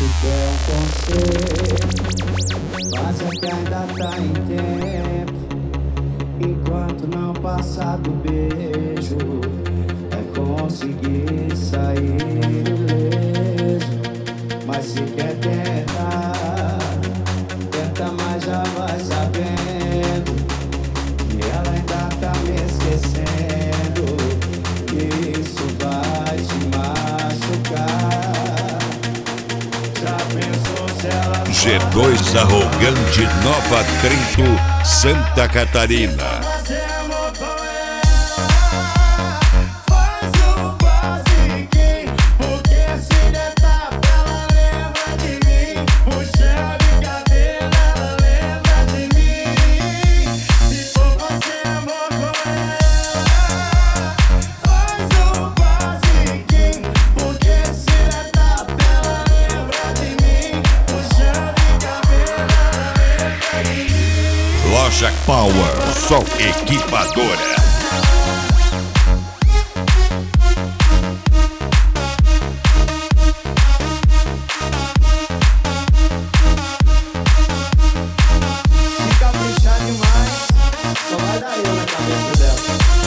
Se quer um conselho, faça que ainda tá em tempo. Enquanto não passar do beijo, é conseguir sair ileso. Mas se quer tentar, tenta, mas já vai sabendo que ela ainda tá me esquecendo. Isso vai te machucar. Já pensou se ela G2 Arrogante, Nova Trento, Santa Catarina. Loja Power, Sol Equipadora. se caprichar demais, só vai dar eu na cabeça dela.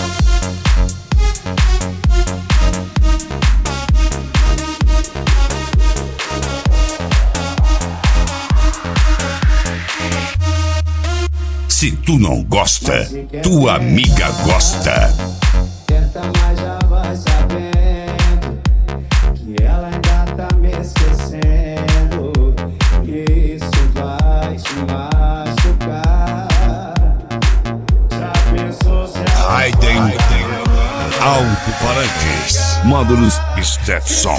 Se tu não gosta, tua amiga gosta. Tenta, mas já vai sabendo que ela ainda tá me esquecendo. Isso vai te machucar. Já pensou se ela Raiden Alto-falantes, módulos Stetson.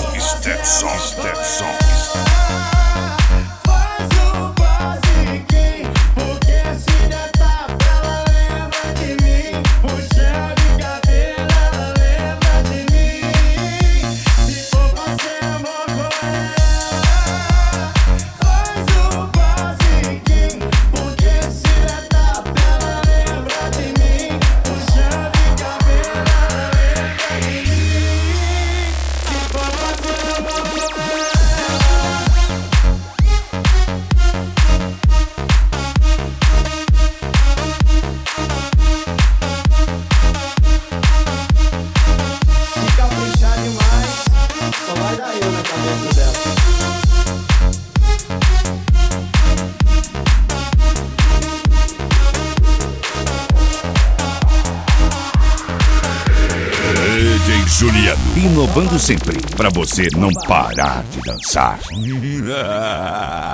se caprichar demais, só vai dar eu na cabeça dela. DJ Juliano, inovando sempre, pra você não parar de dançar.